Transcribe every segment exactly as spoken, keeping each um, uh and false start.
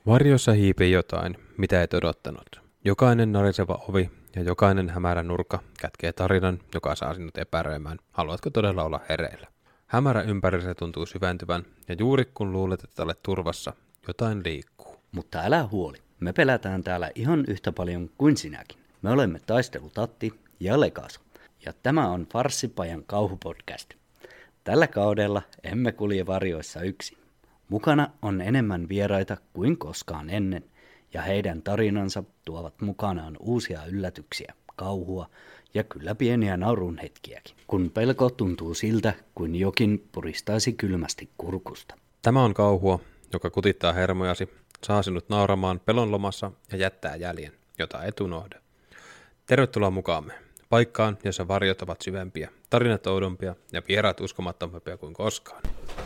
Varjossa hiipii jotain, mitä et odottanut. Jokainen nariseva ovi ja jokainen hämärä nurkka kätkee tarinan, joka saa sinut epäröimään. Haluatko todella olla hereillä? Hämärä ympärillä tuntuu syventyvän, ja juuri kun luulet, että olet turvassa, jotain liikkuu. Mutta älä huoli, me pelätään täällä ihan yhtä paljon kuin sinäkin. Me olemme Taistelutatti ja Lekaso, ja tämä on Farssipajan kauhupodcast. Tällä kaudella emme kulje varjoissa yksin. Mukana on enemmän vieraita kuin koskaan ennen, ja heidän tarinansa tuovat mukanaan uusia yllätyksiä, kauhua ja kyllä pieniä naurun hetkiäkin, kun pelko tuntuu siltä, kuin jokin puristaisi kylmästi kurkusta. Tämä on kauhua, joka kutittaa hermojasi, saa sinut nauramaan pelon lomassa ja jättää jäljen, jota et unohda. Tervetuloa mukaamme, paikkaan, jossa varjot ovat syvempiä, tarinat oudompia ja vieraat uskomattomampia kuin koskaan.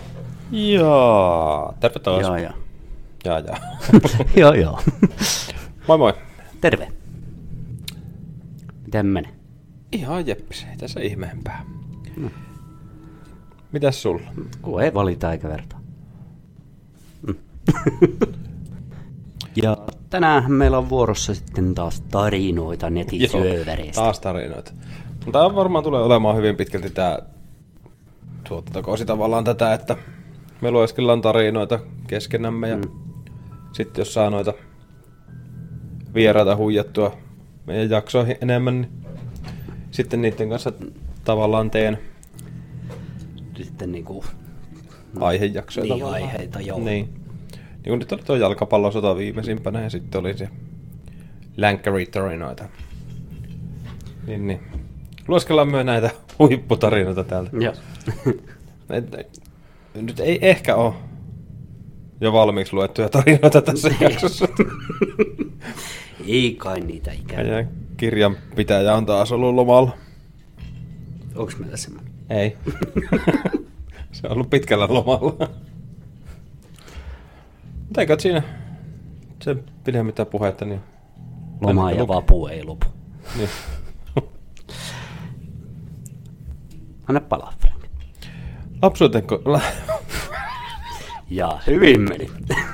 Jaa, terve taas. Jaa, jaa. Jaa, jaa. joo, joo. Moi moi. Terve. Miten menee? Ihan jeppis, ei tässä ihmeempää. Hmm. Mitäs sulla? Kun ei valita eikä vertaa. Hmm. ja tänään meillä on vuorossa sitten taas tarinoita netin syövereistä. Taas tarinoita. Tämä varmaan tulee olemaan hyvin pitkälti tämä, tuottakoon tavallaan tätä, että me lueskellaan tarinoita keskenämme ja hmm. sitten jos saa noita vieraita huijattua meidän jaksoihin enemmän, niin sitten niiden kanssa tavallaan teen sitten niinku aihejaksoja niin, tavallaan. aiheita, joo. Niin. Niin kun nyt oli tuo jalkapallosota viimeisimpänä ja sitten oli se länkkäritarinoita. Niin, niin. Lueskellaan myös näitä huipputarinoita täältä. Joo. Nyt ei ehkä ole jo valmiiksi luettuja tarinoita tässä jaksossa. Ei kai niitä ikään. Ja kirjanpitäjä on taas ollut lomalla. Onks meillä semmoinen? Ei. Se on ollut pitkällä lomalla. Mutta eikö siinä se pidä mitään puhetta, niin loma ja vapu ei lopu. Niin. Anna palaa, Frank. Lapsuutenko... La... ja hyvin meni.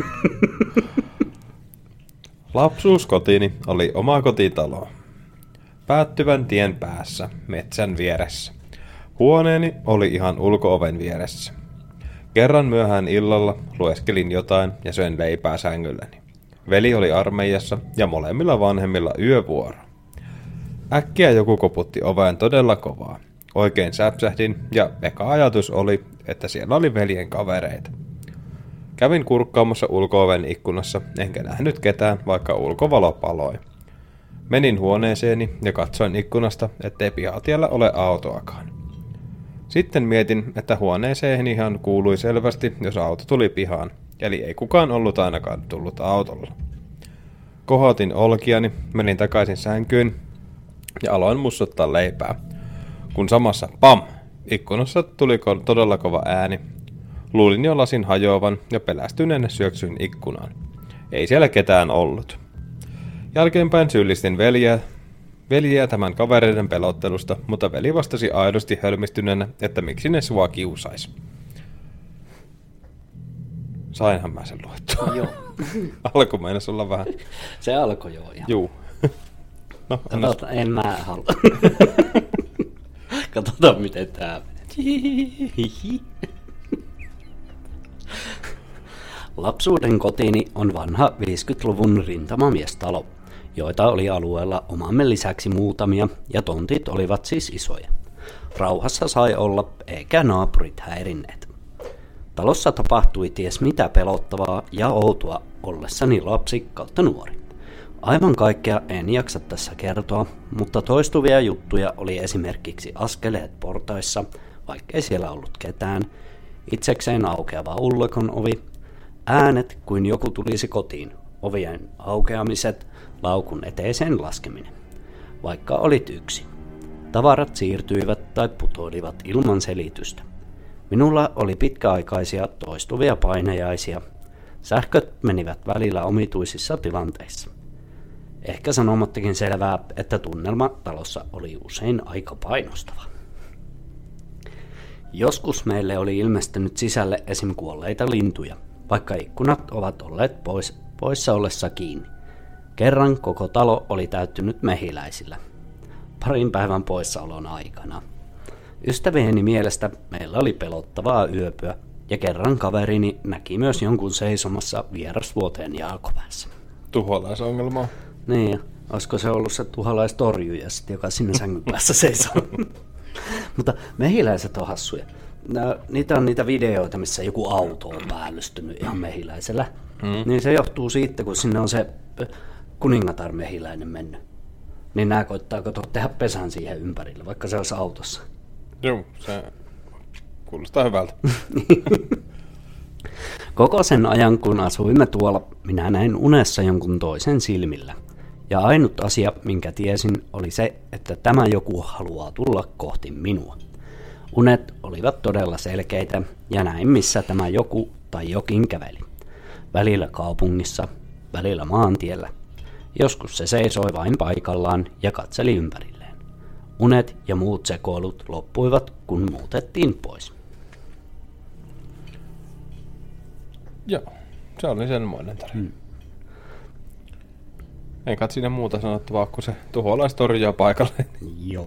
Lapsuuskotini oli oma kotitalo. Päättyvän tien päässä, metsän vieressä. Huoneeni oli ihan ulko-oven vieressä. Kerran myöhään illalla lueskelin jotain ja söin leipää sängylläni. Veli oli armeijassa ja molemmilla vanhemmilla yövuoro. Äkkiä joku koputti oveen todella kovaa. Oikein säpsähdin ja eka ajatus oli, että siellä oli veljen kavereita. Kävin kurkkaamassa ulko-oven ikkunassa, enkä nähnyt ketään, vaikka ulkovalo paloi. Menin huoneeseeni ja katsoin ikkunasta, ettei pihatiellä ole autoakaan. Sitten mietin, että huoneeseen ihan kuului selvästi, jos auto tuli pihaan, eli ei kukaan ollut ainakaan tullut autolla. Kohotin olkiani, menin takaisin sänkyyn ja aloin mussuttaa leipää. Kun samassa pam! Ikkunassa tuli todella kova ääni. Luulin jo lasin hajoavan ja pelästyneenä syöksyin ikkunaan. Ei siellä ketään ollut. Jälkeenpäin syyllistin veljeä, veljeä tämän kavereiden pelottelusta, mutta veli vastasi aidosti hölmistyneenä, että miksi ne sua kiusais. Sainhan mä sen luettua. Joo. Alku meinas olla vähän... Se alkoi joo. Ihan. Juu. No, Katsotaan, en mä halua. Katsotaan miten tää menee. Lapsuuden kotini on vanha viisikymmentäluvun rintamamiestalo, joita oli alueella omamme lisäksi muutamia, ja tontit olivat siis isoja. Rauhassa sai olla, eikä naapurit häirinneet. Talossa tapahtui ties mitä pelottavaa ja outoa ollessani lapsi kautta nuori. Aivan kaikkea en jaksa tässä kertoa, mutta toistuvia juttuja oli esimerkiksi askeleet portaissa, vaikkei siellä ollut ketään, itsekseen aukeava ullekon ovi, äänet kuin joku tulisi kotiin, ovien aukeamiset, laukun eteiseen laskeminen. Vaikka olit yksin. Tavarat siirtyivät tai putoilivat ilman selitystä. Minulla oli pitkäaikaisia toistuvia painajaisia. Sähköt menivät välillä omituisissa tilanteissa. Ehkä sanomattakin selvää, että tunnelma talossa oli usein aika painostava. Joskus meille oli ilmestynyt sisälle esim. Kuolleita lintuja, vaikka ikkunat ovat olleet pois poissa ollessa kiinni. Kerran koko talo oli täyttynyt mehiläisillä. Parin päivän poissaolon aikana. Ystävieni mielestä meillä oli pelottavaa yöpyä, ja kerran kaverini näki myös jonkun seisomassa vierasvuoteen jalkopäässä. Tuholaisongelma. Niin, olisiko se ollut se tuholaistorjuja sitten, joka sinne sängyn päässä seisoo. Mutta mehiläiset on hassuja. Nää, niitä on niitä videoita, missä joku auto on päällystynyt ihan mehiläisellä. Hmm. Niin se johtuu siitä, kun sinne on se kuningatar mehiläinen mennyt. Niin nää koittaa kato tehdä pesän siihen ympärille, vaikka se olisi autossa. Joo, se kuulostaa hyvältä. Koko sen ajan, kun asuimme tuolla, minä näin unessa jonkun toisen silmillä. Ja ainut asia, minkä tiesin, oli se, että tämä joku haluaa tulla kohti minua. Unet olivat todella selkeitä, ja näin missä tämä joku tai jokin käveli. Välillä kaupungissa, välillä maantiellä. Joskus se seisoi vain paikallaan ja katseli ympärilleen. Unet ja muut sekoilut loppuivat, kun muutettiin pois. Joo, se oli semmoinen tarina. Hmm. Ei kat siinä muuta sanottavaa, kun se tuholaistorjaa paikalle. Joo.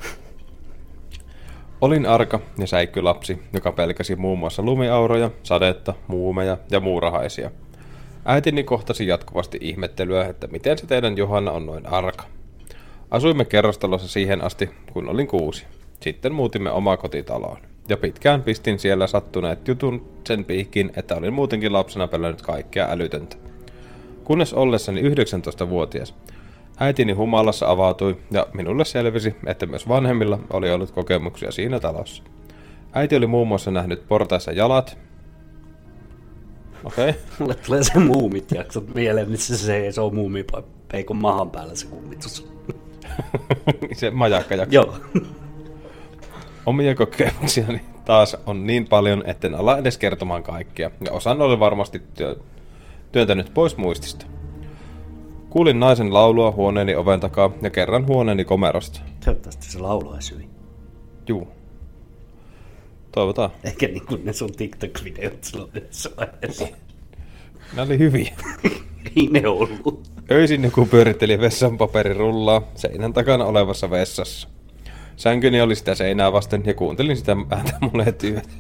Olin arka ja säikkylapsi, joka pelkäsi muun muassa lumiauroja, sadetta, muumeja ja muurahaisia. Äitini kohtasi jatkuvasti ihmettelyä, että miten se teidän Johanna on noin arka. Asuimme kerrostalossa siihen asti, kun olin kuusi. Sitten muutimme omakotitaloon. Ja pitkään pistin siellä sattuneet jutun sen piikkiin, että olin muutenkin lapsena pelännyt kaikkea älytöntä. Kunnes ollessani yhdeksäntoistavuotias, äitini humalassa avautui ja minulle selvisi, että myös vanhemmilla oli ollut kokemuksia siinä talossa. Äiti oli muun muassa nähnyt portaissa jalat. Okei. Okay. Mulle tulee se muumit jaksot mieleen, missä se seisoo muumipeikon mahan päällä se kummitus. Se majakka jakso. Joo. Omia kokemuksiani taas on niin paljon, etten ala edes kertomaan kaikkia, ja osan olen varmasti työ, työntänyt pois muistista. Kuulin naisen laulua huoneeni oven takaa ja kerran huoneeni komerosta. Toivottavasti se laulu olisi hyvin. Juu. Toivotaan. Eikä niin kuin ne sun TikTok-videot silloin yhdessä vaiheessa. Ne oli hyviä. Ei ne ollut. Öisin joku pyöritteli vessanpaperirullaa seinän takana olevassa vessassa. Sänkyni oli sitä seinää vasten ja kuuntelin sitä ääntä monet yöt.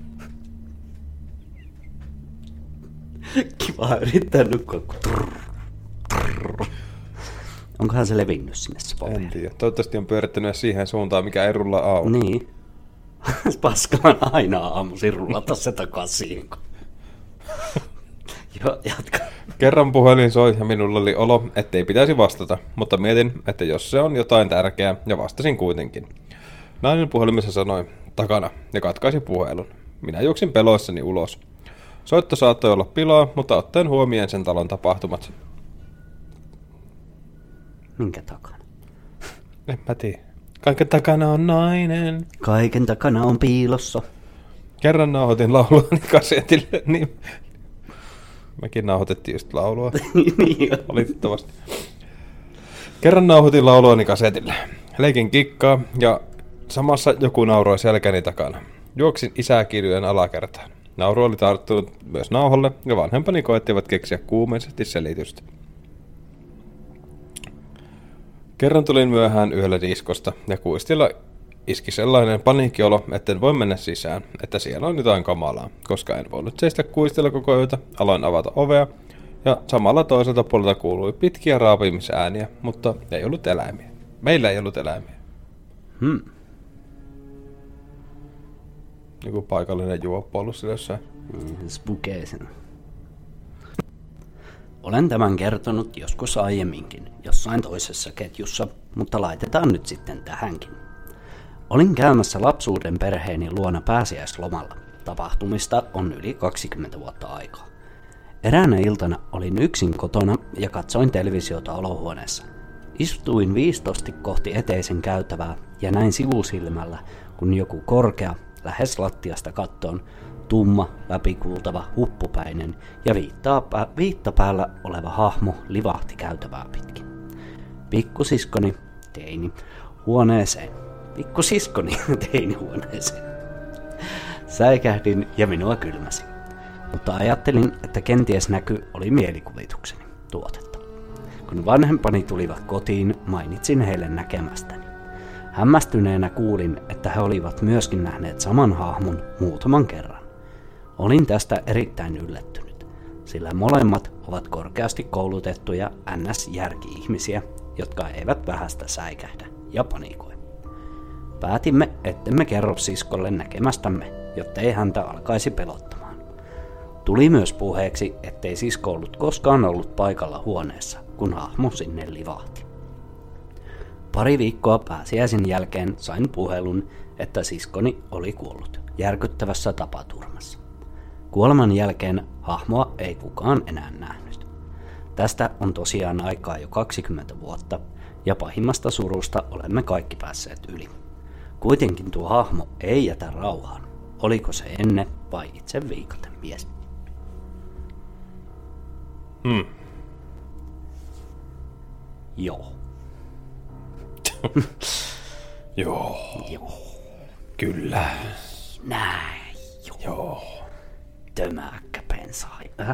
Kiva yrittää nukkua. Onkohan se levinnyt sinne se paperi? En tiedä. Toivottavasti on pyörittänyt siihen suuntaan, mikä ei rulla auki. Niin. Paskalan aina aamuisin rullata se takaisin. Joo, jatka. Kerran puhelin soi ja minulla oli olo, ettei pitäisi vastata, mutta mietin, että jos se on jotain tärkeää, ja vastasin kuitenkin. Nainen puhelimessa sanoi, takana, ja katkaisi puhelun. Minä juoksin peloissani ulos. Soitto saattoi olla pilaa, mutta ottaen huomioon sen talon tapahtumat. Minkä takana? En mä tiedä. Kaiken takana on nainen. Kaiken takana on piilossa. Kerran nauhoitin lauluani kasetille, niin... Mekin nauhoitettiin just laulua. Niin valitettavasti. Kerran nauhoitin lauluani kasetille. Leikin kikkaa ja samassa joku nauroi selkäni takana. Juoksin isäkirjojen alakertaan. Nauru oli tarttunut myös nauhalle ja vanhempani koettivat keksiä kuumeisesti selitystä. Kerran tulin myöhään yöllä diskosta ja kuistilla iski sellainen paniikkiolo, etten voi mennä sisään, että siellä on jotain kamalaa. Koska en voinut seistä kuistella koko yötä, aloin avata ovea ja samalla toiselta puolelta kuului pitkiä raapimisääniä, mutta ei ollut eläimiä. Meillä ei ollut eläimiä. Hmm. Joku paikallinen juoppo ollut sillä jossain. Mm, spukeisen. Olen tämän kertonut joskus aiemminkin, jossain toisessa ketjussa, mutta laitetaan nyt sitten tähänkin. Olin käymässä lapsuuden perheeni luona pääsiäislomalla. Tapahtumista on yli kaksikymmentä vuotta aikaa. Eräänä iltana olin yksin kotona ja katsoin televisiota olohuoneessa. Istuin viistosti kohti eteisen käytävää ja näin sivusilmällä, kun joku korkea, lähes lattiasta kattoon, tumma, läpikuultava, huppupäinen ja viittaa, viittapäällä oleva hahmo livahti käytävää pitkin. Pikkusiskoni, teini, huoneeseen. Pikkusiskoni, teini huoneeseen. Säikähdin ja minua kylmäsi. mutta ajattelin, että kenties näky oli mielikuvitukseni tuotetta. Kun vanhempani tulivat kotiin, mainitsin heille näkemästäni. Hämmästyneenä kuulin, että he olivat myöskin nähneet saman hahmon muutaman kerran. Olin tästä erittäin yllättynyt, sillä molemmat ovat korkeasti koulutettuja N S-järki-ihmisiä, jotka eivät vähästä säikähdä ja panikoi. Päätimme, ettemme kerro siskolle näkemästämme, jottei häntä alkaisi pelottamaan. Tuli myös puheeksi, ettei sisko ollut koskaan ollut paikalla huoneessa, kun hahmo sinne livahti. Pari viikkoa pääsiäisen jälkeen sain puhelun, että siskoni oli kuollut järkyttävässä tapaturmassa. Kuoleman jälkeen hahmoa ei kukaan enää nähnyt. Tästä on tosiaan aikaa jo kaksikymmentä vuotta, ja pahimmasta surusta olemme kaikki päässeet yli. Kuitenkin tuo hahmo ei jätä rauhaan. Oliko se ennen vai itse viikaten mies? Hmm. Joo. Joo. Joo. Kyllä. Näin. Joo. Joo. Tömäkkä pensai. Äh?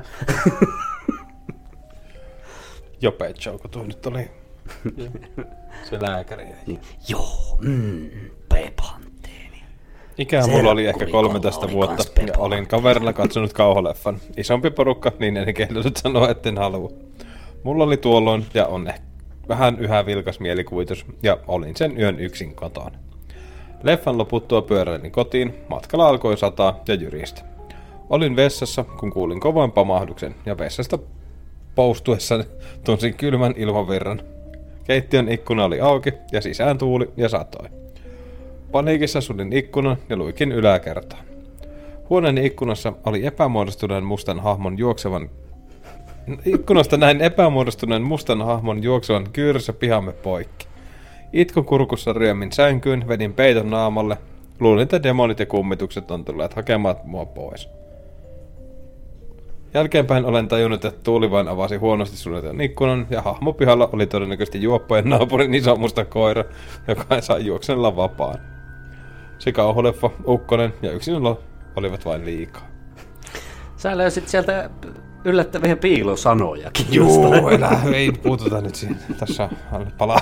Jope Jouko, tuo nyt oli se lääkäri. Niin. Joo. Mm, Pepanteeni. Ikää mulla oli ehkä Serkkulikolla kolmetoista oli vuotta kans ja Pepa. olin kaverilla katsonut kauholeffan. Isompi porukka, niin en kehdellyt sanoa, etten halua. Mulla oli tuolloin ja on ehkä vähän yhä vilkas mielikuvitus ja olin sen yön yksin kotona. Leffan loputtua pyöräilin kotiin, matkalla alkoi sataa ja jyristä. Olin vessassa, kun kuulin kovan pamahduksen ja vessasta poustuessa tunsin kylmän ilmavirran. Keittiön ikkuna oli auki ja sisään tuuli ja satoi. Paniikissa sulin ikkunan ja luikin yläkertaan. Huoneeni ikkunassa oli epämuodostuneen mustan hahmon juoksevan... Ikkunasta näin epämuodostuneen mustan hahmon juoksevan kyyryssä pihamme poikki. Itkun kurkussa ryömin sänkyyn, vedin peiton naamalle. Luulin, että demonit ja kummitukset on tulleet hakemaan mua pois. Jälkeenpäin olen tajunnut, että tuuli vain avasi huonosti suljetun ikkunan ja hahmo pihalla oli todennäköisesti juoppojen naapurin iso musta koira, joka sai juoksella vapaan. Se kauhuleffa, ukkonen ja yksinolo olivat vain liikaa. Sä löysit sieltä yllättäviä piilosanojakin. Joo, elä, ei puututa nyt siihen. Tässä on palaa.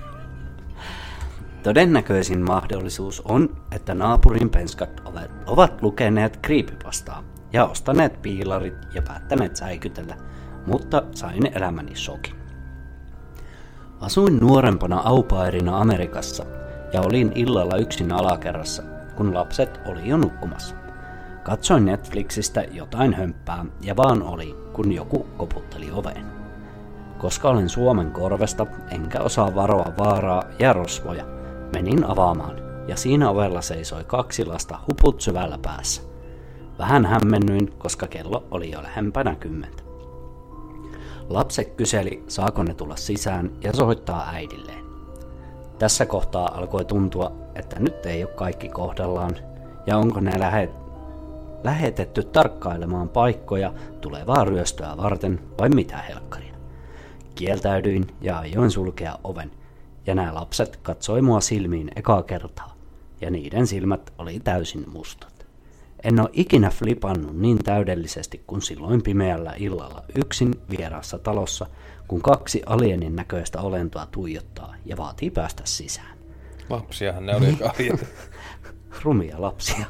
Todennäköisin mahdollisuus on, että naapurin penskat ovat lukeneet creepypastaa ja ostaneet piilarit ja päättäneet säikytellä, mutta sain elämäni shokin. Asuin nuorempana aupairina Amerikassa ja olin illalla yksin alakerrassa, kun lapset oli jo nukkumassa. Katsoin Netflixistä jotain hömppää ja vaan oli, kun joku koputteli oveen. Koska olen Suomen korvesta, enkä osaa varoa vaaraa ja rosvoja, menin avaamaan ja siinä ovella seisoi kaksi lasta huput syvällä päässä. Vähän hämmennyin, koska kello oli jo lähempänä kymmentä. Lapset kyseli, saako ne tulla sisään ja soittaa äidilleen. Tässä kohtaa alkoi tuntua, että nyt ei ole kaikki kohdallaan ja onko ne lähet... lähetetty tarkkailemaan paikkoja tulevaa ryöstöä varten vai mitä helkkaria. Kieltäydyin ja aioin sulkea oven ja nämä lapset katsoi mua silmiin ekaa kertaa ja niiden silmät oli täysin mustat. En ole ikinä flipannut niin täydellisesti kuin silloin pimeällä illalla yksin vieraassa talossa, kun kaksi alienin näköistä olentoa tuijottaa ja vaatii päästä sisään. Lapsiahan ne oli kahdet. Rumia lapsia.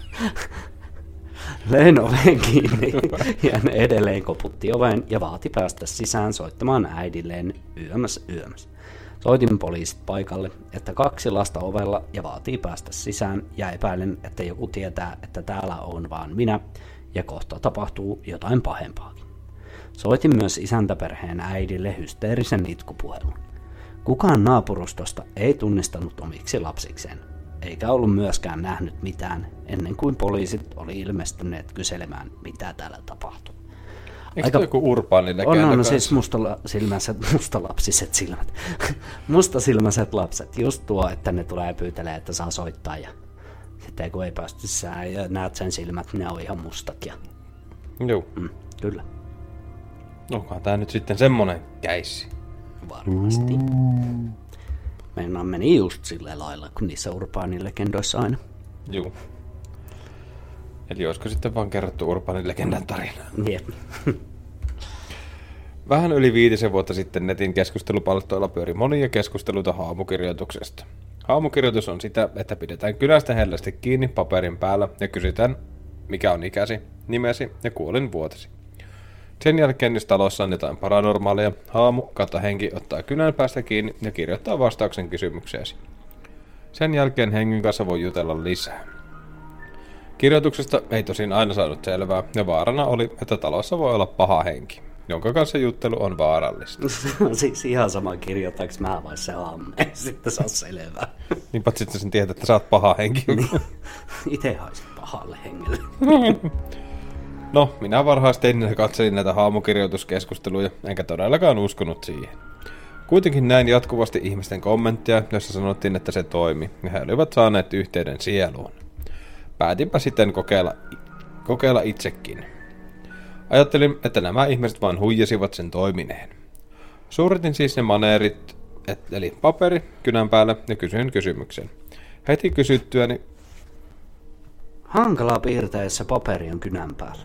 Löin oven kiinni ja ne edelleen koputti oveen ja vaati päästä sisään soittamaan äidilleen yömäs yömäs. Soitin poliisit paikalle, että kaksi lasta ovella ja vaatii päästä sisään ja epäilen, että joku tietää, että täällä on vaan minä ja kohta tapahtuu jotain pahempaakin. Soitin myös isäntäperheen äidille hysteerisen itkupuhelun. Kukaan naapurustosta ei tunnistanut omiksi lapsikseen, eikä ollut myöskään nähnyt mitään ennen kuin poliisit oli ilmestyneet kyselemään, mitä täällä tapahtui. Eikö Aika... joku urbaani legenda? On, on siis mustasilmäiset, mustalapsiset silmät. Mustasilmäiset lapset. Just tuo, että ne tulee pyytelee, että saa soittaa ja sitten kun ei päästä sisään ja näet sen silmät, ne on ihan mustat. Ja... Joo. Mm, kyllä. Onkohan tää nyt sitten semmonen käissi? Varmasti. Mm. Mennään meni just sillä lailla, kun niissä urbaanilegendoissa aina. Joo. Eli olisiko sitten vaan kerrottu Urbanin legendan tarina? Jep. Vähän yli viitisen vuotta sitten netin keskustelupalstoilla pyöri monia keskusteluita haamukirjoituksesta. Haamukirjoitus on sitä, että pidetään kynästä hellästi kiinni paperin päällä ja kysytään, mikä on ikäsi, nimesi ja kuolinvuotesi. Sen jälkeen, jos talossa on jotain paranormaalia, haamu kautta henki ottaa kynän päästä kiinni ja kirjoittaa vastauksen kysymykseesi. Sen jälkeen hengen kanssa voi jutella lisää. Kirjoituksesta ei tosin aina saanut selvää, ja vaarana oli, että talossa voi olla paha henki, jonka kanssa juttelu on vaarallista. Siis ihan sama kirjoittaanko mä vai se aamu, ei sitten saa selvää. Niin patsi sitten sen tietää, että sä oot paha henki. Itse haisin pahalle hengelle. No, minä varhaisteininä katselin näitä haamukirjoituskeskusteluja, enkä todellakaan uskonut siihen. Kuitenkin näin jatkuvasti ihmisten kommentteja, jossa sanottiin, että se toimi, ja he olivat saaneet yhteyden sieluun. Päätinpä sitten kokeilla, kokeilla itsekin. Ajattelin, että nämä ihmiset vain huijasivat sen toimineen. Suuritin siis ne maneerit, et, eli paperi, kynän päälle, ja kysyin kysymyksen. Heti kysyttyäni... Hankalaa piirtäessä paperi on kynän päällä.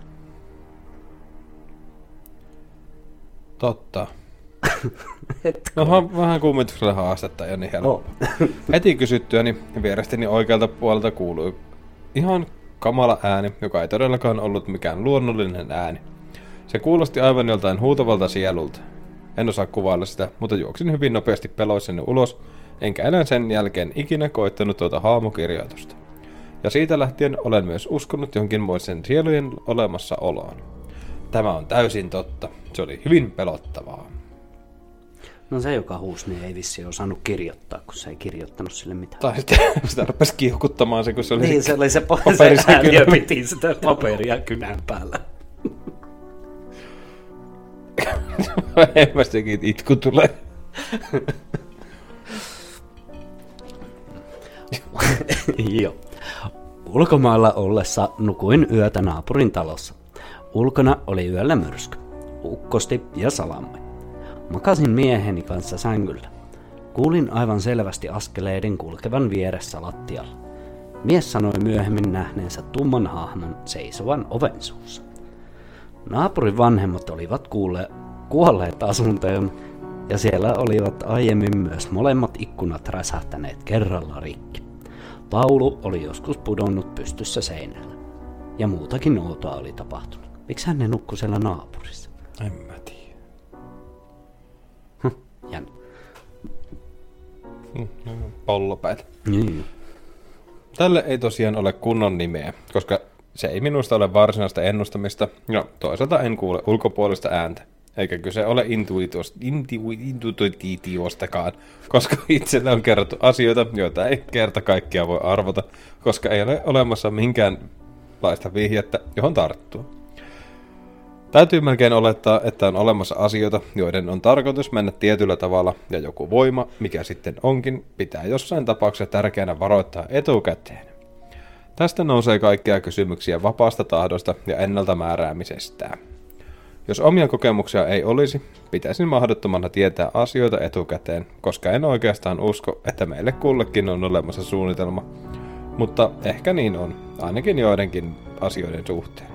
Totta. No vähän kummituksella haastetta jo niin helppo. Oh. Heti kysyttyäni vierestäni oikealta puolelta kuului ihan kamala ääni, joka ei todellakaan ollut mikään luonnollinen ääni. Se kuulosti aivan joltain huutavalta sielulta. En osaa kuvailla sitä, mutta juoksin hyvin nopeasti peloissani ulos, enkä enää sen jälkeen ikinä koittanut tuota haamukirjoitusta. Ja siitä lähtien olen myös uskonut jonkinmoisen sielujen olemassaoloon. Tämä on täysin totta. Se oli hyvin pelottavaa. No se, joka huusi, niin ei vissi osannut kirjoittaa, kun se ei kirjoittanut sille mitään. Tai sitten sitä rupesi kiukuttamaan se, kun se oli niin, se, se oli se, paperi se ääni ja piti sitä paperia kynän päällä. Vähemmän sekin itku tulee. Joo. Ulkomailla ollessa nukuin yötä naapurin talossa. Ulkona oli yöllä myrsky. Ukkosti ja salamme. Makasin mieheni kanssa sängyllä. Kuulin aivan selvästi askeleiden kulkevan vieressä lattialla. Mies sanoi myöhemmin nähneensä tumman hahmon seisovan oven suussa. Naapurin vanhemmat olivat kuulle, kuolleet asuntoon, ja siellä olivat aiemmin myös molemmat ikkunat räsähtäneet kerralla rikki. Laulu oli joskus pudonnut pystyssä seinällä. Ja muutakin outoa oli tapahtunut. Miksi hän ne nukkui siellä naapurissa? En mä tiedä. Hm, jännä. Mm, pollopäät. Niin. Tälle ei tosiaan ole kunnon nimeä, koska se ei minusta ole varsinaista ennustamista, ja toisaalta en kuule ulkopuolista ääntä. Eikä kyse ole intuitiostakaan, koska itselle on kerrottu asioita, joita ei kerta kaikkiaan voi arvata, koska ei ole olemassa minkäänlaista vihjettä, johon tarttua. Täytyy melkein olettaa, että on olemassa asioita, joiden on tarkoitus mennä tietyllä tavalla, ja joku voima, mikä sitten onkin, pitää jossain tapauksessa tärkeänä varoittaa etukäteen. Tästä nousee kaikkia kysymyksiä vapaasta tahdosta ja ennalta määräämisestä. Jos omia kokemuksia ei olisi, pitäisin mahdottomana tietää asioita etukäteen, koska en oikeastaan usko, että meille kullekin on olemassa suunnitelma. Mutta ehkä niin on, ainakin joidenkin asioiden suhteen.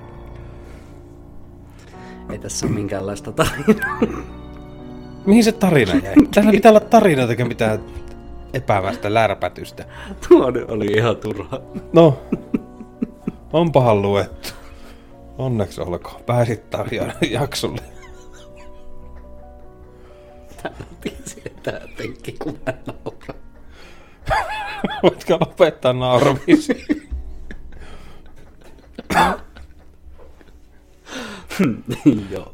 Ei tässä ole minkäänlaista tarinaa. Mihin se tarina jäi? Täällä pitää olla tarina, eikä mitään epävästä lärpätystä. Tuo oli ihan turha. No, onpahan luettu. Onneksi olkoon. Pääsit Tarjan jaksolle. Täällä tiesi, että penkki kun mä nauran. Voitko lopettaa nauramisi? Joo.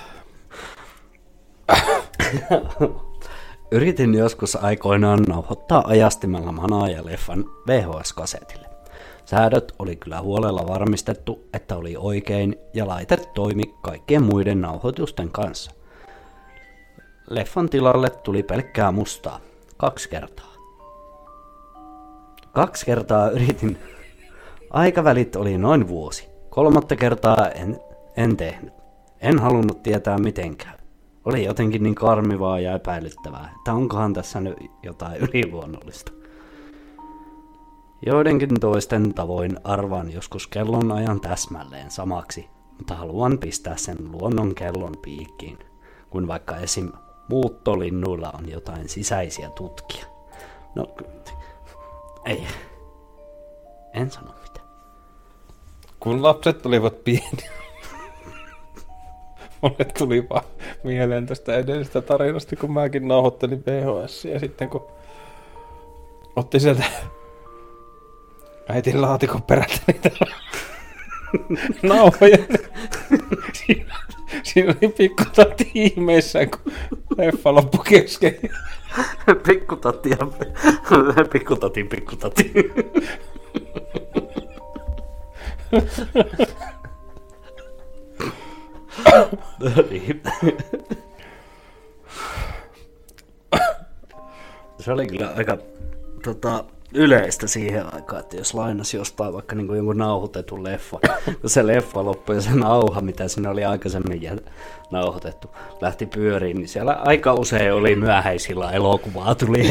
Yritin joskus aikoinaan nauhoittaa ajastimella Manaaja-leffan V H S-kasetille. Säädöt oli kyllä huolella varmistettu, että oli oikein ja laite toimi kaikkien muiden nauhoitusten kanssa. Leffan tilalle tuli pelkkää mustaa. Kaksi kertaa. Kaksi kertaa yritin. Aikavälit oli noin vuosi. Kolmatta kertaa en, en tehnyt. En halunnut tietää mitenkään. Oli jotenkin niin karmivaa ja epäilyttävää, että onkohan tässä nyt jotain yliluonnollista. Joidenkin toisten tavoin arvaan joskus kellon ajan täsmälleen samaksi, mutta haluan pistää sen luonnon kellon piikkiin, kun vaikka esim. Muuttolinnuilla on jotain sisäisiä tutkia. No, ei. En sano mitään. Kun lapset olivat pieniä, mulle tuli vaan mieleen tästä edellisestä tarinasta, kun mäkin nauhoittelin V H S, ja sitten kun otti sieltä äitin laatikon perältä niitä nauhoja, siinä, siinä oli pikkutatti ihmeissään, kun leffa loppui kesken. Pikkutatti ja pikkutatin pikkutatti. Se oli kyllä aika tota, yleistä siihen aikaan, että jos lainasi jostain vaikka niin kuin jonkun nauhoitetun leffa, kun se leffa loppui ja se nauha, mitä siinä oli aikaisemmin nauhoitettu, lähti pyöriin, niin siellä aika usein oli myöhäisillä elokuvaa tuli.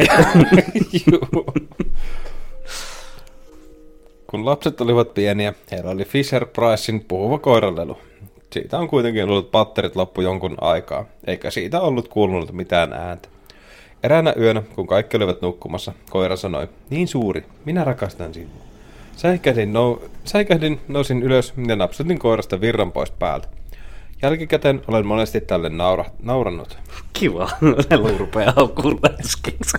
Kun lapset olivat pieniä, heillä oli Fisher-Pricein puhuva koiralelu. Siitä on kuitenkin ollut patterit loppu jonkun aikaa, eikä siitä ollut kuulunut mitään ääntä. Eräänä yönä, kun kaikki olivat nukkumassa, koira sanoi, niin suuri, minä rakastan sinua. Säikähdin, nou- säikähdin nousin ylös ja napsutin koirasta virran pois päältä. Jälkikäteen olen monesti tälle naura- naurannut. Kiva, lelu rupeaa haukkuun läskiksi.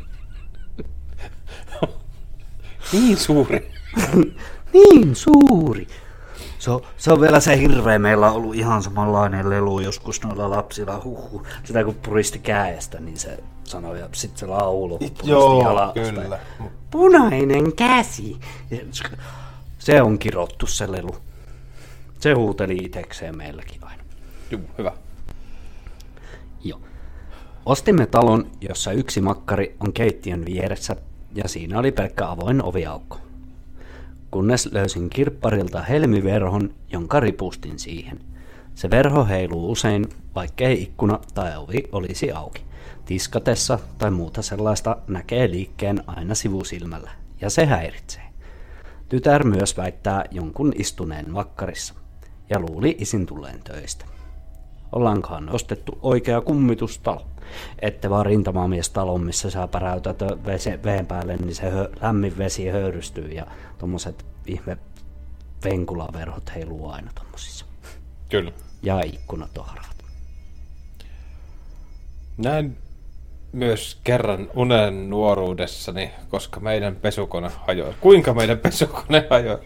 Niin suuri. Niin suuri. Se on, se on vielä se hirveä. Meillä on ollut ihan samanlainen lelu joskus noilla lapsilla. Huhhuh. Sitä kun puristi käestä, niin se sanoi, ja sitten se laulu puristi Joo, jalasta. kyllä. Punainen käsi. Se on kirottu se lelu. Se huuteli itekseen meilläkin aina. Juu, hyvä. Joo. Ostimme talon, jossa yksi makkari on keittiön vieressä, ja siinä oli pelkkä avoin oviaukko. Kunnes löysin kirpparilta helmiverhon, jonka ripustin siihen. Se verho heiluu usein, vaikkei ikkuna tai ovi olisi auki. Tiskatessa tai muuta sellaista näkee liikkeen aina sivusilmällä, ja se häiritsee. Tytär myös väittää jonkun istuneen makkarissa, ja luuli isin tulleen töistä. Ollaankohan ostettu oikea kummitustalo? Ette vaan rintamamiestalon, missä sä päräytät veen päälle, niin se hö, lämmin vesi höyrystyy ja tommoset ihme venkulaverhot heiluu aina tommosissa. Kyllä. Ja ikkunat on harvat. Näin myös kerran unen nuoruudessani, koska meidän pesukone hajosi. Kuinka meidän pesukone hajosi?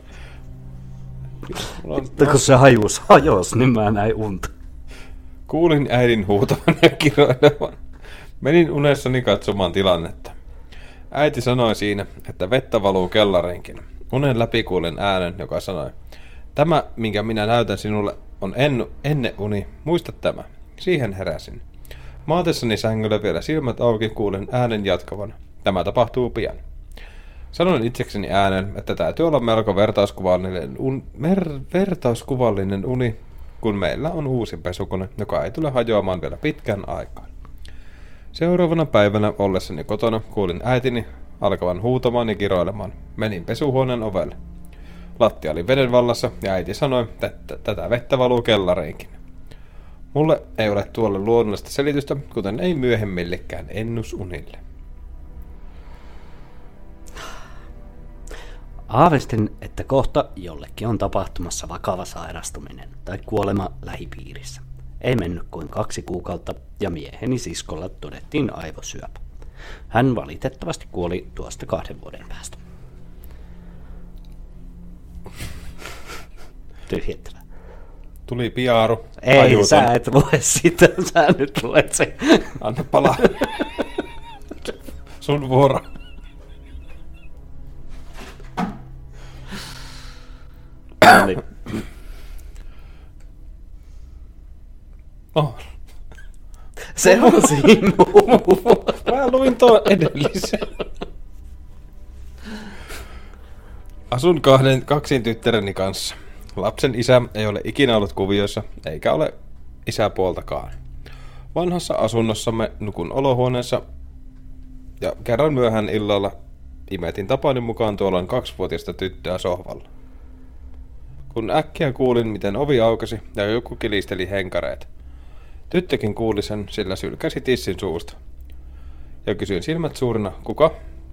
On... Kun se hajus hajos, niin mä näin unta. Kuulin äidin huutavan ja kiroilevan. Menin unessani katsomaan tilannetta. Äiti sanoi siinä, että vettä valuu kellariinkin. Unen läpi kuulin äänen, joka sanoi, tämä, minkä minä näytän sinulle, on ennu, enne uni. Muista tämä. Siihen heräsin. Maatessani sängyllä vielä silmät auki kuulin äänen jatkavan. Tämä tapahtuu pian. Sanoin itsekseni äänen, että täytyy olla melko vertauskuvallinen, un, mer, vertauskuvallinen uni, kun meillä on uusi pesukone, joka ei tule hajoamaan vielä pitkän aikaan. Seuraavana päivänä ollessani kotona kuulin äitini alkavan huutamaan ja kiroilemaan. Menin pesuhuoneen ovelle. Lattia oli veden vallassa ja äiti sanoi, että tätä vettä valuu kellariinkin. Mulle ei ole tuolle luonnollista selitystä, kuten ei myöhemmillekään ennusunille. Aavistin, että kohta jollekin on tapahtumassa vakava sairastuminen tai kuolema lähipiirissä. Ei mennyt kuin kaksi kuukautta ja mieheni siskolla todettiin aivosyöpä. Hän valitettavasti kuoli tuosta kahden vuoden päästä. Tyhjentävä. Tuli piaaru. Ei, ajuton. Sä et lue sitä, sä nyt luet sen. Anna palaa. Sun vuoro. Oli. Oh. Se on sinua. Mä luin tuon edellisen. Asun kahden kaksin tyttäreni kanssa. Lapsen isä ei ole ikinä ollut kuvioissa, eikä ole isäpuoltakaan. Vanhassa asunnossamme nukun olohuoneessa ja kerran myöhään illalla imetin tapani mukaan tuolloin kaksivuotiaista tyttöä sohvalla. Kun äkkiä kuulin, miten ovi aukasi ja joku kilisteli henkareet. Tyttökin kuuli sen, sillä sylkäsi tissin suusta. Ja kysyin silmät suurina, kuka?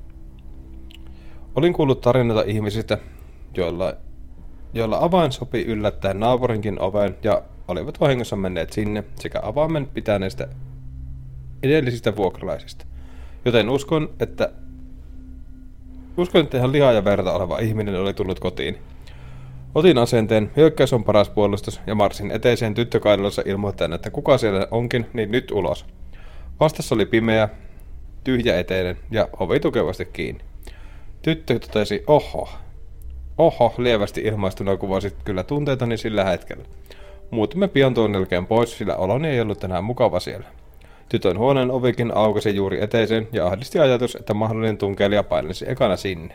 Olin kuullut tarinoita ihmisistä, joilla, joilla avain sopi yllättäen naapurinkin oveen ja olivat vahingossa menneet sinne sekä avaimen pitäneistä edellisistä vuokralaisista. Joten uskon, että uskon, että ihan lihaa ja verta oleva ihminen oli tullut kotiin. Otin asenteen, hyökkäys on paras puolustus, ja marssin eteiseen tyttökaidalossa ilmoittaen, että kuka siellä onkin, niin nyt ulos. Vastassa oli pimeä, tyhjä eteinen ja ovi tukevasti kiinni. Tyttö totesi oho. Oho, lievästi ilmaistuna kuvasi kyllä tunteitani sillä hetkellä. Muutimme pian tuon jälkeen pois, sillä oloni ei ollut enää mukava siellä. Tytön huoneen ovikin aukasi juuri eteiseen ja ahdisti ajatus, että mahdollinen tunkeilija painelisi ekana sinne.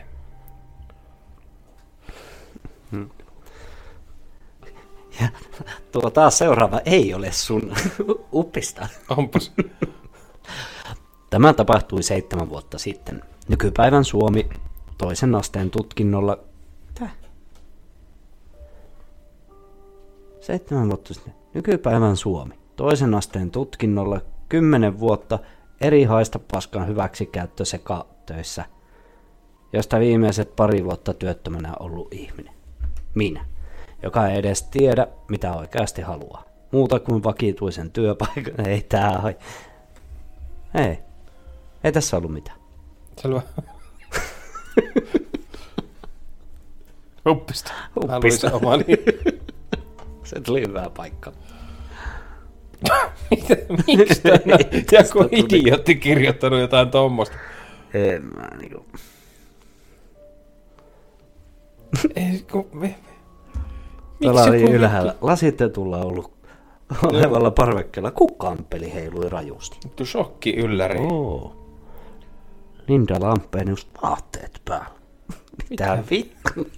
Hmm. Ja tuo taas seuraava ei ole sun uppista. Onpas. Tämä tapahtui seitsemän vuotta sitten. Nykypäivän Suomi toisen asteen tutkinnolla... Tää? Seitsemän vuotta sitten. Nykypäivän Suomi toisen asteen tutkinnolla kymmenen vuotta eri haista paskan hyväksikäyttö sekä töissä, josta viimeiset pari vuotta työttömänä ollut ihminen. Minä, joka ei edes tiedä, mitä oikeasti haluaa. Muuta kuin vakituisen työpaikan. Ei tää ole. Ei. Ei tässä ollut mitään. Selvä. Uppista. Uppista. Omani. Se tuli hyvää paikkaa. Miksi tänä joku idiootti kirjoittanut jotain tommosta? En mä niinku... Ei, kun... Tuolla oli ylhäällä lasitetulla ollut olevalla parvekkeella kukkampeli heilui rajusti. Vittu shokki ylläri. Oo. Linda Lampeen just vaatteet päällä. Mitä vittu?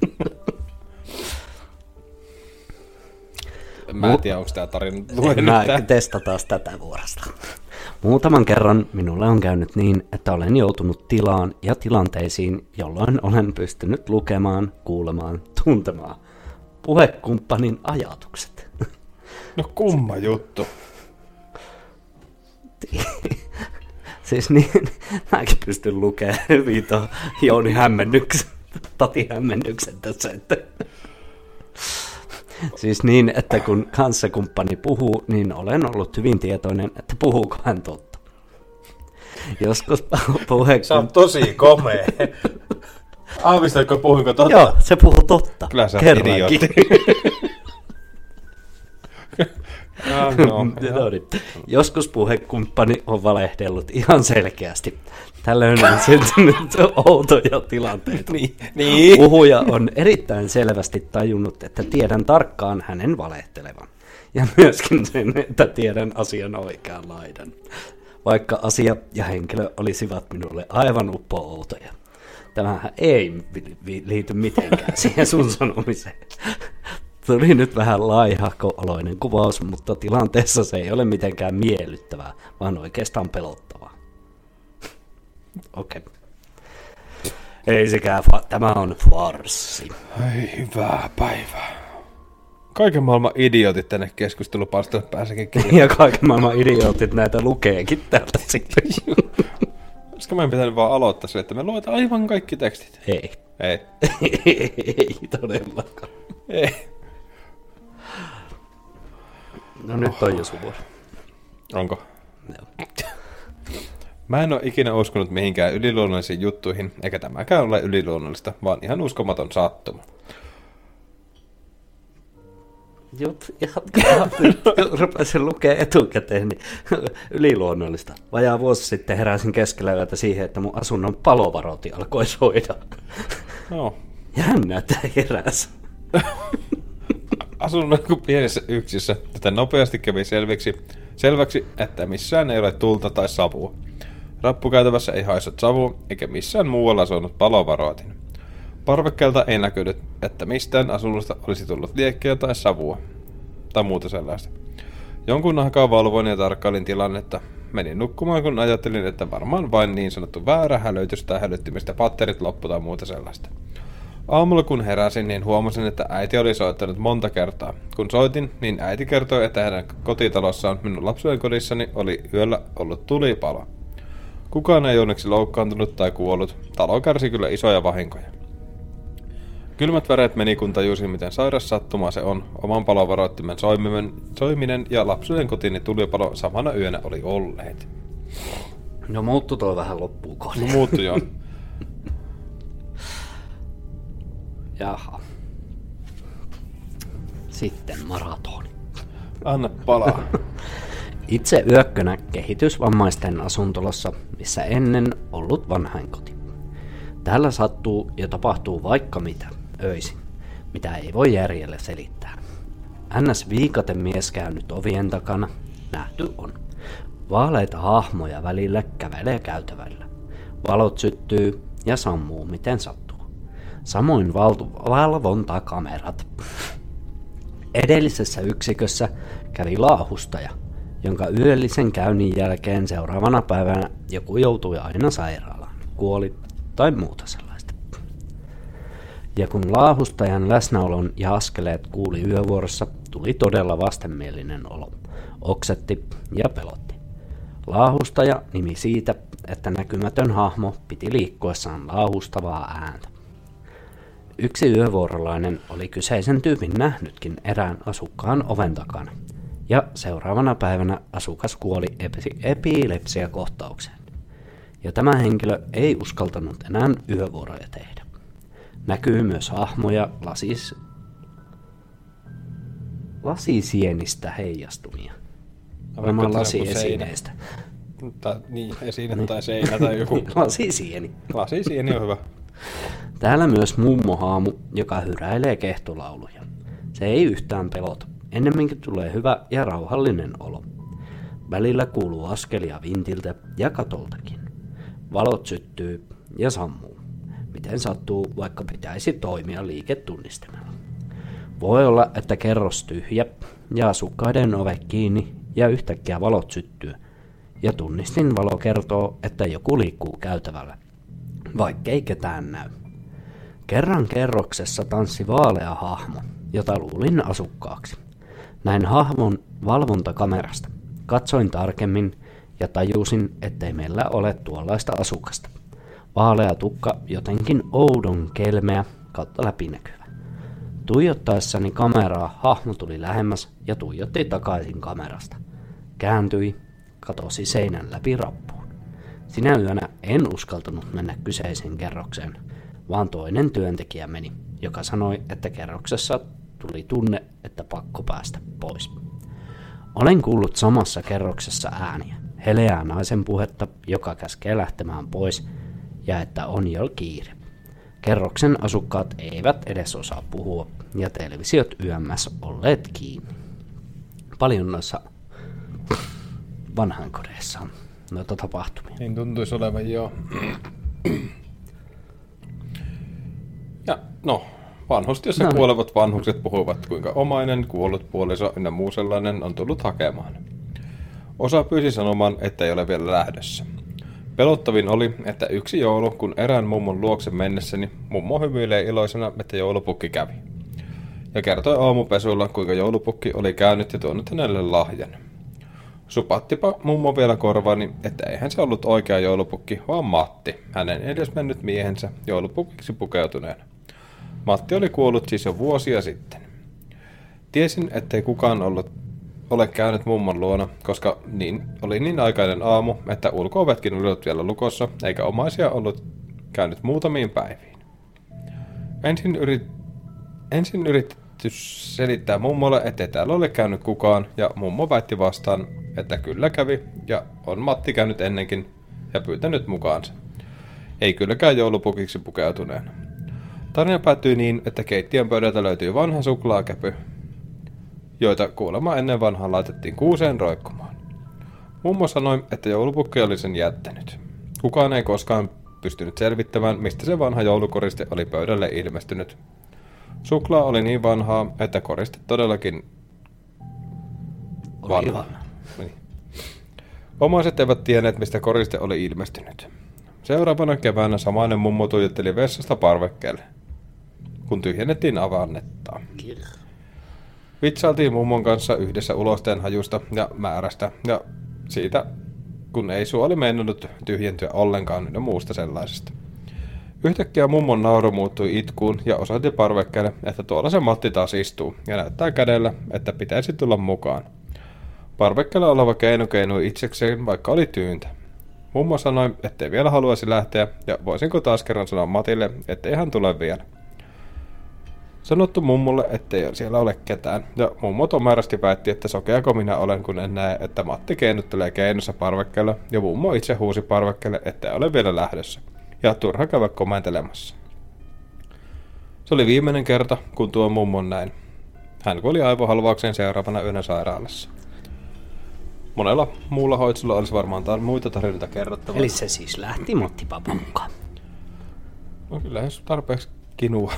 Mä en tiedä, onko tää tarina luenut Mä tää. testataan tätä vuorosta. Muutaman kerran minulle on käynyt niin, että olen joutunut tilaan ja tilanteisiin, jolloin olen pystynyt lukemaan, kuulemaan, tuntemaan puhekumppanin ajatukset. No kumma juttu. Siis niin, mäkin pystyn lukemaan hyvin tuon Jouni hämmennyksen, Tati hämmennyksen tässä, että... Siis niin, että kun kanssakumppani puhuu, niin olen ollut hyvin tietoinen, että puhuuko hän totta. Joskus puhekumppani... Sä oot tosi komea. Aavistatko, puhuinko totta? Joo, se puhuu totta. Kyllä sä oot Kerrankin. Ah, no, no niin. Joskus puhekumppani on valehdellut ihan selkeästi. Tällöin on syntynyt outoja tilanteita. Niin, niin. Puhuja on erittäin selvästi tajunnut, että tiedän tarkkaan hänen valehtelevan. Ja myöskin sen, että tiedän asian oikean laidan. Vaikka asia ja henkilö olisivat minulle aivan uppo-outoja. Tämähän ei liity mitenkään siihen sun sanomiseen. Tuli nyt vähän laihahko-oloinen kuvaus, mutta tilanteessa se ei ole mitenkään miellyttävää, vaan oikeastaan pelottavaa. Okei. Okay. Ei sekään, fa- tämä on farssi. Ai hyvää päivää. Kaiken maailman idiotit tänne keskustelupalstalle pääsekin kirjoittamaan. Ja kaiken maailman idiootit näitä lukeekin täältä sitten. Olisiko meidän pitänyt vaan aloittaa se, että me luetaan aivan kaikki tekstit? Ei. Ei. Ei todellakaan. Ei. No nyt on jo sun vuoro. Onko? Joo. Mä en ole ikinä uskonut mihinkään yliluonnollisiin juttuihin, eikä tämäkään ole yliluonnollista, vaan ihan uskomaton sattuma. Jut, jatkaa. Nyt rupesin lukea etukäteen, niin yliluonnollista. Vajaa vuosi sitten heräsin keskellä yötä siihen, että mun asunnon palovaroti alkoi soida. No. Jännä, että heräsi. Asun kuin pienessä yksissä, joten nopeasti kävi selväksi, selväksi, että missään ei ole tulta tai savua. Rappukäytävässä ei haissut savua, eikä missään muualla soinut palovaroitin. Parvekkeelta ei näkynyt, että mistään asunnosta olisi tullut liekkiä tai savua, tai muuta sellaista. Jonkun aikaa valvoin ja tarkkailin tilannetta, menin nukkumaan, kun ajattelin, että varmaan vain niin sanottu väärä hälytys tai hälyttimistä patterit loppu tai muuta sellaista. Aamulla kun heräsin, niin huomasin, että äiti oli soittanut monta kertaa. Kun soitin, niin äiti kertoi, että heidän kotitalossaan minun lapsuuden kodissani oli yöllä ollut tulipalo. Kukaan ei onneksi loukkaantunut tai kuollut. Talo kärsi kyllä isoja vahinkoja. Kylmät väreet meni, kun tajusin, miten sairas sattuma se on. Oman palovaroittimen soiminen, soiminen ja lapsuuden kotini tulipalo samana yönä oli olleet. No muuttu toi vähän loppuun kohden. No muuttu joo. Jaha. Sitten maratoni. Anna palaa. Itse yökkönä kehitysvammaisten asuntolossa, missä ennen ollut vanhainkoti. Täällä sattuu ja tapahtuu vaikka mitä, öisin, mitä ei voi järjellä selittää. Ns. Viikaten mies käynyt ovien takana, nähty on. Vaaleita hahmoja välillä kävelee käytävällä. Valot syttyy ja sammuu miten sattuu. Samoin val- valvontakamerat. Edellisessä yksikössä kävi laahustaja, jonka yöllisen käynnin jälkeen seuraavana päivänä joku joutui aina sairaalaan, kuoli tai muuta sellaista. Ja kun laahustajan läsnäolon ja askeleet kuuli yövuorossa, tuli todella vastenmielinen olo, oksetti ja pelotti. Laahustaja nimi siitä, että näkymätön hahmo piti liikkuessaan laahustavaa ääntä. Yksi yövuorolainen oli kyseisen tyypin nähnytkin erään asukkaan oven takana, ja seuraavana päivänä asukas kuoli epi- epilepsiakohtaukseen. Ja tämä henkilö ei uskaltanut enää yövuoroja tehdä. Näkyy myös hahmoja lasis... lasisienistä heijastumia. Varmaan lasiesineistä. Tai, niin, esine niin. Tai seinä tai joku. Lasisieni. Lasisieni on hyvä. Täällä myös mummohaamu, joka hyräilee kehtolauluja. Se ei yhtään pelota. Ennemminkin tulee hyvä ja rauhallinen olo. Välillä kuuluu askelia vintiltä ja katoltakin. Valot syttyy ja sammuu. Miten sattuu, vaikka pitäisi toimia liiketunnistimella. Voi olla, että kerros tyhjä ja asukkaiden ove kiinni ja yhtäkkiä valot syttyy. Ja tunnistin valo kertoo, että joku liikkuu käytävällä, vaikkei ketään näy. Kerran kerroksessa tanssi vaalea hahmo, jota luulin asukkaaksi. Näin hahmon valvontakamerasta. Katsoin tarkemmin ja tajusin, ettei meillä ole tuollaista asukasta. Vaalea tukka jotenkin oudon kelmeä kautta läpinäkyvä. Tuijottaessani kameraa hahmo tuli lähemmäs ja tuijotti takaisin kamerasta. Kääntyi, katosi seinän läpi rappuun. Sinä yönä en uskaltanut mennä kyseisen kerrokseen, vaan toinen työntekijä meni, joka sanoi, että kerroksessa tuli tunne, että pakko päästä pois. Olen kuullut samassa kerroksessa ääniä, heleää naisen puhetta, joka käskee lähtemään pois, ja että on jo kiire. Kerroksen asukkaat eivät edes osaa puhua, ja televisiot yömmässä olleet kiinni. Paljon noissa vanhainkodeissa on noita tapahtumia. Niin tuntuisi olevan, joo. Ja no, vanhustyössä no. Kuolevat vanhukset puhuvat, kuinka omainen, kuollut puoliso ynnä muu sellainen on tullut hakemaan. Osa pyysi sanomaan, että ei ole vielä lähdössä. Pelottavin oli, että yksi joulu, kun erään mummon luokse mennessäni, mummo hymyilee iloisena, että joulupukki kävi. Ja kertoi aamupesulla, kuinka joulupukki oli käynyt ja tuonut hänelle lahjan. Supattipa mummo vielä korvaani, että eihän se ollut oikea joulupukki, vaan Matti, hänen edesmennyt miehensä, joulupukiksi pukeutuneena. Matti oli kuollut siis jo vuosia sitten. Tiesin, ettei kukaan ollut, ole käynyt mummon luona, koska niin, oli niin aikainen aamu, että ulko-ovetkin olivat vielä lukossa, eikä omaisia ollut käynyt muutamiin päiviin. Ensin, yrit, ensin yritetty selittää mummolle, ettei täällä ole käynyt kukaan, ja mummo väitti vastaan, että kyllä kävi, ja on Matti käynyt ennenkin, ja pyytänyt mukaansa. Ei kylläkään joulupukiksi pukeutuneena. Tarina päättyi niin, että keittiön pöydältä löytyi vanha suklaakäpy, joita kuulemma ennen vanhaa laitettiin kuuseen roikkumaan. Mummo sanoi, että joulupukki oli sen jättänyt. Kukaan ei koskaan pystynyt selvittämään, mistä se vanha joulukoriste oli pöydälle ilmestynyt. Suklaa oli niin vanhaa, että koriste todellakin vanha. Niin. Omaiset eivät tienneet, mistä koriste oli ilmestynyt. Seuraavana keväänä samainen mummo tuijotteli vessasta parvekkeelle, kun tyhjennettiin avannetta. Vitsailtiin mummon kanssa yhdessä ulosteen hajusta ja määrästä ja siitä, kun ei suoli meinannut tyhjentyä ollenkaan ja muusta sellaisesta. Yhtäkkiä mummon nauru muuttui itkuun ja osoitti parvekkeelle, että tuolla se Matti taas istuu ja näyttää kädellä, että pitäisi tulla mukaan. Parvekkeella oleva keinu keinui itsekseen, vaikka oli tyyntä. Mummo sanoi, ettei vielä haluaisi lähteä ja voisinko taas kerran sanoa Matille, ettei hän tule vielä. Sanottu mummulle, ettei siellä ole ketään, ja mummo tomerasti väitti, että sokeako minä olen, kun en näe, että Matti keinuttelee keinossa parvekkeella, ja mummo itse huusi parvekkeelle, ettei ole vielä lähdössä, ja turha käydä komentelemassa. Se oli viimeinen kerta, kun tuo mummon näin. Hän kuoli aivohalvaukseen seuraavana yönä sairaalassa. Monella muulla hoitsulla olisi varmaan taas muita tarinoita kerrottavaa. Eli se siis lähti Matti Papan mukaan. No kyllä, jos tarpeeksi kinua.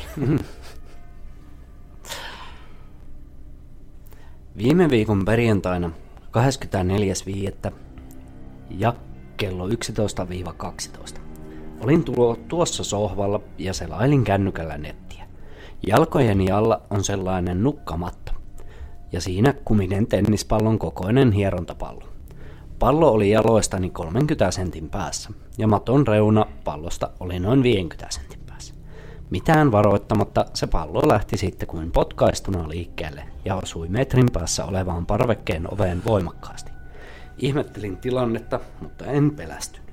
Viime viikon perjantaina kahdeskymmenesneljäs viidettä ja kello yksitoista kaksitoista. Olin tulo tuossa sohvalla ja selailin kännykällä nettiä. Jalkojeni alla on sellainen nukkamatto ja siinä kuminen tennispallon kokoinen hierontapallo. Pallo oli jaloistani kolmenkymmenen sentin päässä ja maton reuna pallosta oli noin viisikymmentä sentin päässä. Mitään varoittamatta se pallo lähti sitten kuin potkaistuna liikkeelle ja osui metrin päässä olevaan parvekkeen oveen voimakkaasti. Ihmettelin tilannetta, mutta en pelästynyt.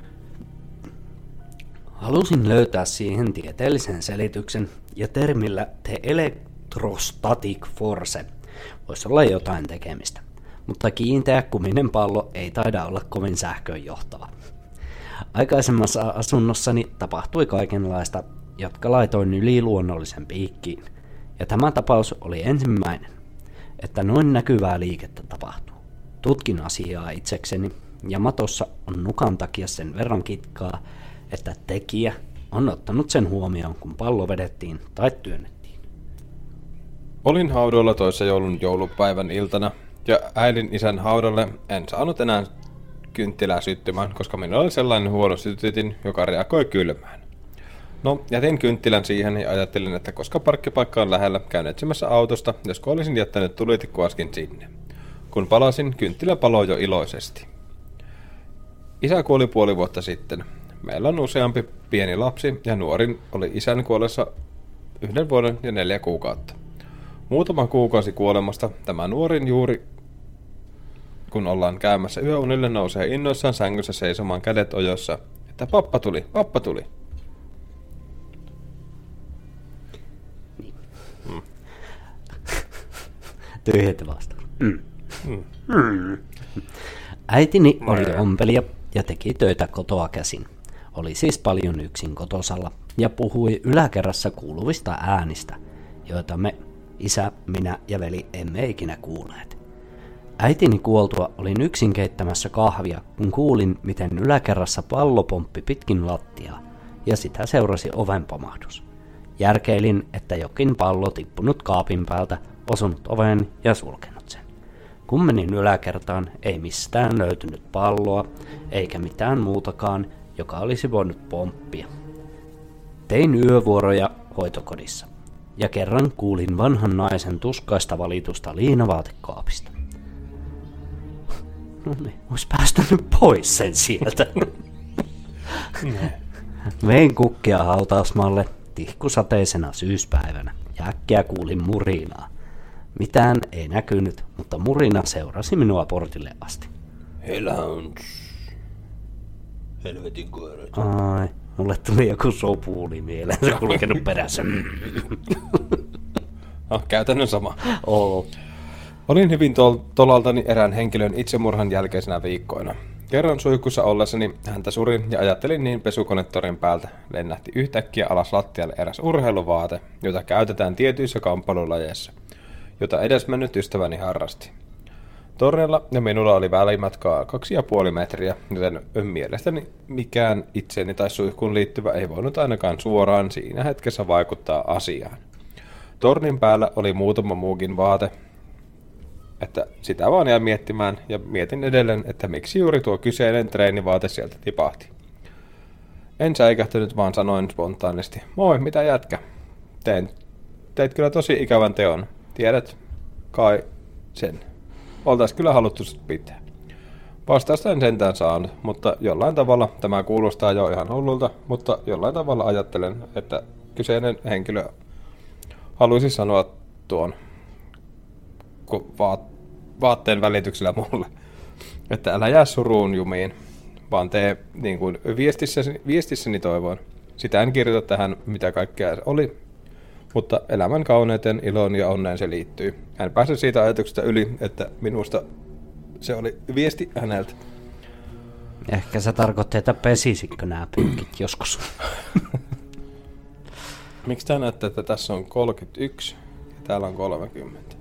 Halusin löytää siihen tieteellisen selityksen ja termillä the electrostatic force voisi olla jotain tekemistä, mutta kiinteä kuminen pallo ei taida olla kovin sähköön johtava. Aikaisemmassa asunnossani tapahtui kaikenlaista, jotka laitoin yliluonnollisen piikkiin, ja tämä tapaus oli ensimmäinen, että noin näkyvää liikettä tapahtuu. Tutkin asiaa itsekseni, ja matossa on nukan takia sen verran kitkaa, että tekijä on ottanut sen huomioon, kun pallo vedettiin tai työnnettiin. Olin haudoilla toissa joulun joulupäivän iltana, ja äidin isän haudalle en saanut enää kynttilää syttymään, koska minulla oli sellainen huono sytytin, joka reagoi kylmään. No, jätin kynttilän siihen ja ajattelin, että koska parkkipaikka on lähellä, käyn etsimässä autosta, josko olisin jättänyt tulitikkuaskin sinne. Kun palasin, kynttilä paloi jo iloisesti. Isä kuoli puoli vuotta sitten. Meillä on useampi pieni lapsi ja nuorin oli isän kuollessa yhden vuoden ja neljä kuukautta. Muutama kuukausi kuolemasta tämä nuorin juuri, kun ollaan käymässä yöunille, nousee innoissaan sängyssä seisomaan kädet ojossa, että pappa tuli, pappa tuli. Niin. Mm. Tyhjät vasta. Mm. Mm. Mm. Äitini oli ompelija ja teki töitä kotoa käsin. Oli siis paljon yksin kotosalla ja puhui yläkerrassa kuuluvista äänistä, joita me, isä, minä ja veli emme ikinä kuulleet. Äitini kuoltua olin yksin keittämässä kahvia, kun kuulin, miten yläkerrassa pallo pomppi pitkin lattiaa, ja sitä seurasi oven pamahdus. Järkeilin, että jokin pallo tippunut kaapin päältä, osunut oveen ja sulkenut sen. Kun menin yläkertaan, ei mistään löytynyt palloa, eikä mitään muutakaan, joka olisi voinut pomppia. Tein yövuoroja hoitokodissa, ja kerran kuulin vanhan naisen tuskaista valitusta liinavaatekaapista. No niin, ois päästänyt pois sen sieltä. Vein kukkia hautausmaalle tihkusateisena syyspäivänä, ja äkkiä kuulin murinaa. Mitään ei näkynyt, mutta murina seurasi minua portille asti. Hellhounds. Helvetin koirat. Ai, mulle tuli joku sopuuli mieleen, se kulkenut perässä. No, käytännön sama. Oo. Olin hyvin tol- tolaltani erään henkilön itsemurhan jälkeisenä viikkoina. Kerran suihkussa ollessani häntä surin ja ajattelin niin pesukonetorin päältä. Lennähti yhtäkkiä alas lattialle eräs urheiluvaate, jota käytetään tietyissä kamppailulajeissa, jota edesmennyt ystäväni harrasti. Tornilla ja minulla oli välimatkaa kaksi ja puoli metriä, joten mielestäni mikään itseeni tai suihkuun liittyvä ei voinut ainakaan suoraan siinä hetkessä vaikuttaa asiaan. Tornin päällä oli muutama muukin vaate, Että sitä vaan jäin miettimään ja mietin edelleen, että miksi juuri tuo kyseinen treenivaate sieltä tipahti. En säikähtynyt, vaan sanoin spontaanisti, moi, mitä jätkä? Tein, teit kyllä tosi ikävän teon. Tiedät kai sen. Oltais kyllä haluttu sit pitää. Vastausta en sentään saanut, mutta jollain tavalla tämä kuulostaa jo ihan hullulta, mutta jollain tavalla ajattelen, että kyseinen henkilö haluaisi sanoa tuon vaat- vaatteen välityksellä mulle, että älä jää suruun jumiin, vaan tee niin kuin viestissäni, viestissäni toivon. Sitä en kirjoita tähän, mitä kaikkea oli, mutta elämän kauneuteen, iloon ja onneen se liittyy. Hän pääsi siitä ajatuksesta yli, että minusta se oli viesti häneltä. Ehkä se tarkoitti, että pesisikö nämä pyykit joskus. Miksi tää näyttää, että tässä on kolmekymmentäyksi ja täällä on kolmekymmentä?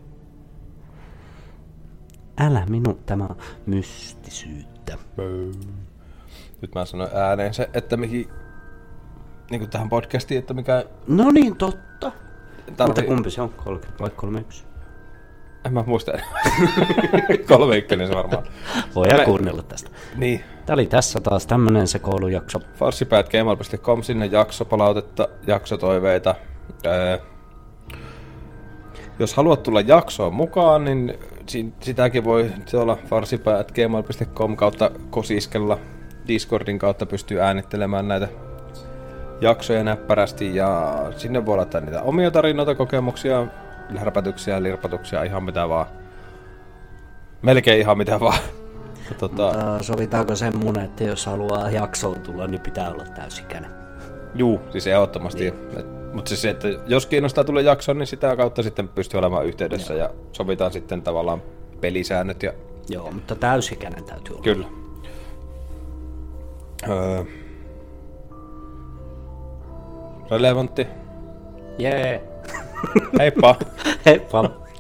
Älä minu tämä mystisyyttä. Nyt mä sanoin ääneen se, että mihin, niin kuin tähän podcastiin, että mikä... No niin, totta. Tarvii... Mutta kumpi se on? kolmekymmentä vai kolmekymmentäyksi? En mä muista enää. kolmekymmentä se varmaan. Voidaan Me... kuunnella tästä. Niin. Tää oli tässä taas tämmönen sekoilujakso. farssipäät gmail piste com, sinne jaksopalautetta, jaksotoiveita. Öö, jos haluat tulla jaksoon mukaan, niin sitäkin voi tuolla farssipäät gmail piste com kautta kosiskella. Discordin kautta pystyy äänittelemään näitä jaksoja näppärästi ja sinne voi laittaa niitä omia tarinoita, kokemuksia, lärpätyksiä, lirpatuksia, ihan mitä vaan. Melkein ihan mitä vaan. Tota... Sovitaanko semmonen, että jos haluaa jaksoon tulla, niin pitää olla täysikäinen? Juu, siis ehdottomasti. Niin. Mutta siis se, että jos kiinnostaa tulla jaksoon, niin sitä kautta sitten pystyy olemaan yhteydessä. Joo. Ja sovitaan sitten tavallaan pelisäännöt. Ja... Joo, mutta täysikäinen täytyy olla. Kyllä. Öö... Relevantti. Jee. Heippa. Heippa.